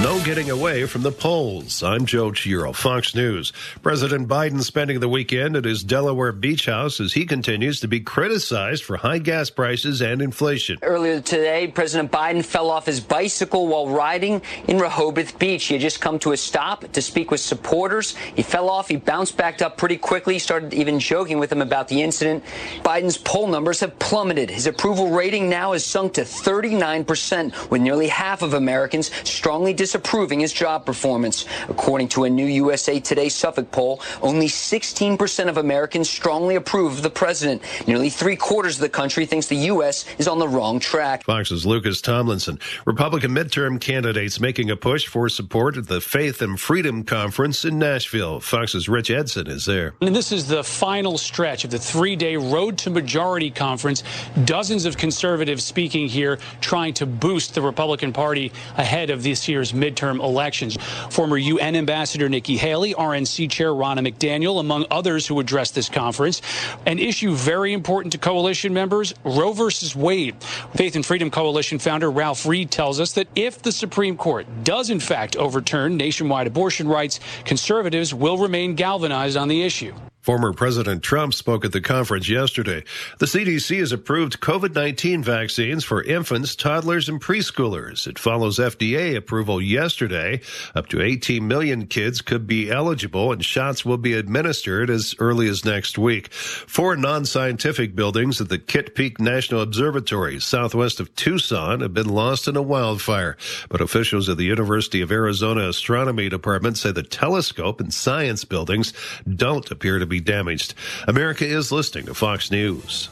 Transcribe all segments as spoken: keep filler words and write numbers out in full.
No getting away from the polls. I'm Joe Chiro, Fox News. President Biden spending the weekend at his Delaware beach house as he continues to be criticized for high gas prices and inflation. Earlier today, President Biden fell off his bicycle while riding in Rehoboth Beach. He had just come to a stop to speak with supporters. He fell off. He bounced back up pretty quickly, started even joking with them about the incident. Biden's poll numbers have plummeted. His approval rating now has sunk to thirty-nine percent, with nearly half of Americans strongly disapproving his job performance. According to a new U S A Today Suffolk poll, only sixteen percent of Americans strongly approve of the president. Nearly three quarters of the country thinks the U S is on the wrong track. Fox's Lucas Tomlinson. Republican midterm candidates making a push for support at the Faith and Freedom Conference in Nashville. Fox's Rich Edson is there. And this is the final stretch of the three-day Road to Majority conference. Dozens of conservatives speaking here, trying to boost the Republican Party ahead of this year's midterm elections. Former U N Ambassador Nikki Haley, R N C Chair Ronna McDaniel, among others who addressed this conference. An issue very important to coalition members, Roe versus Wade. Faith and Freedom Coalition founder Ralph Reed tells us that if the Supreme Court does in fact overturn nationwide abortion rights, conservatives will remain galvanized on the issue. Former President Trump spoke at the conference yesterday. The C D C has approved COVID nineteen vaccines for infants, toddlers, and preschoolers. It follows F D A approval yesterday. Up to eighteen million kids could be eligible, and shots will be administered as early as next week. Four non-scientific buildings at the Kitt Peak National Observatory, southwest of Tucson, have been lost in a wildfire. But officials at the University of Arizona Astronomy Department say the telescope and science buildings don't appear to be be damaged. America is listening to Fox News.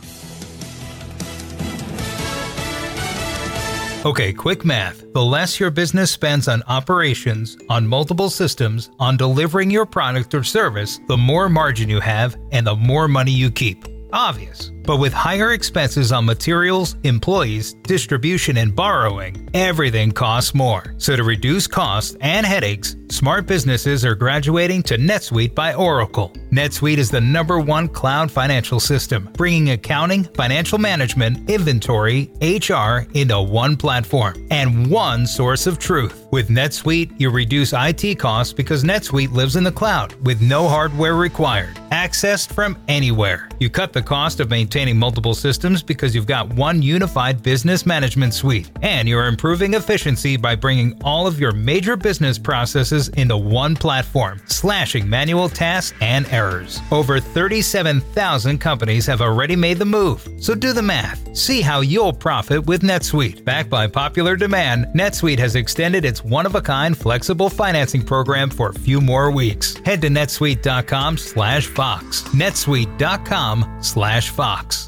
Okay, quick math. The less your business spends on operations, on multiple systems, on delivering your product or service, the more margin you have and the more money you keep. Obvious. But with higher expenses on materials, employees, distribution, and borrowing, everything costs more. So to reduce costs and headaches, smart businesses are graduating to NetSuite by Oracle. NetSuite is the number one cloud financial system, bringing accounting, financial management, inventory, H R into one platform and one source of truth. With NetSuite, you reduce I T costs because NetSuite lives in the cloud with no hardware required, accessed from anywhere. You cut the cost of maintaining multiple systems because you've got one unified business management suite, and you're improving efficiency by bringing all of your major business processes into one platform, slashing manual tasks and errors. Over thirty-seven thousand companies have already made the move, so do the math. See how you'll profit with NetSuite. Backed by popular demand, NetSuite has extended its one-of-a-kind flexible financing program for a few more weeks. Head to netsuite.com slash Fox. netsuite.com slash Fox.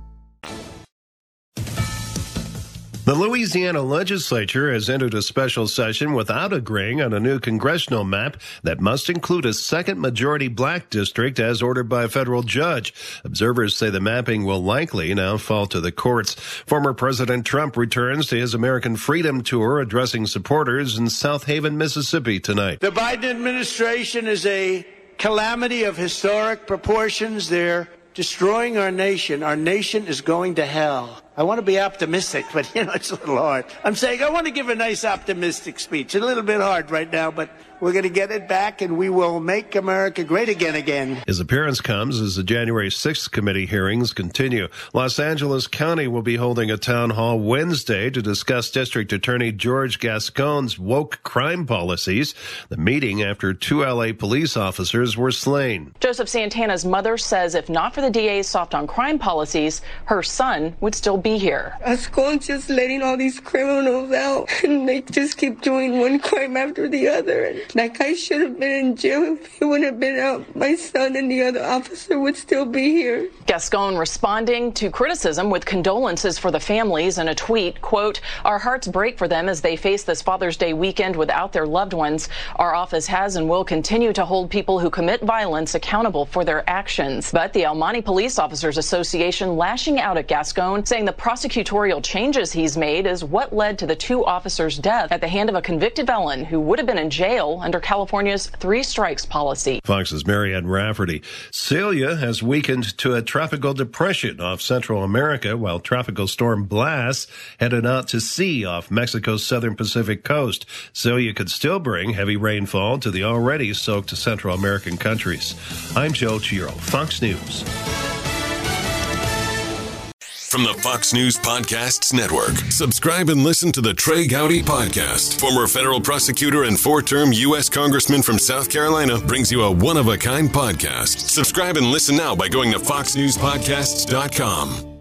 The Louisiana legislature has entered a special session without agreeing on a new congressional map that must include a second majority black district as ordered by a federal judge. Observers say the mapping will likely now fall to the courts. Former President Trump returns to his American Freedom Tour, addressing supporters in South Haven, Mississippi tonight. The Biden administration is a calamity of historic proportions. They're destroying our nation. Our nation is going to hell. I want to be optimistic, but, you know, it's a little hard. I'm saying I want to give a nice optimistic speech. It's a little bit hard right now, but we're going to get it back, and we will make America great again again. His appearance comes as the January sixth committee hearings continue. Los Angeles County will be holding a town hall Wednesday to discuss District Attorney George Gascon's woke crime policies. The meeting after two L A police officers were slain. Joseph Santana's mother says if not for the D A's soft on crime policies, her son would still be here. Gascon's just letting all these criminals out, and they just keep doing one crime after the other. And that guy should have been in jail. If he wouldn't have been out, my son and the other officer would still be here. Gascon responding to criticism with condolences for the families in a tweet, quote, "Our hearts break for them as they face this Father's Day weekend without their loved ones. Our office has and will continue to hold people who commit violence accountable for their actions." But the El Monte Police Officers Association lashing out at Gascon, saying the prosecutorial changes he's made is what led to the two officers' death at the hand of a convicted felon who would have been in jail under California's three strikes policy. Fox's Marianne Rafferty. Celia has weakened to a tropical depression off Central America, while Tropical Storm Blas headed out to sea off Mexico's southern Pacific coast. Celia could still bring heavy rainfall to the already soaked Central American countries. I'm Joe Chiro, Fox News. From the Fox News Podcasts Network, subscribe and listen to the Trey Gowdy Podcast. Former federal prosecutor and four-term U S Congressman from South Carolina brings you a one-of-a-kind podcast. Subscribe and listen now by going to fox news podcasts dot com.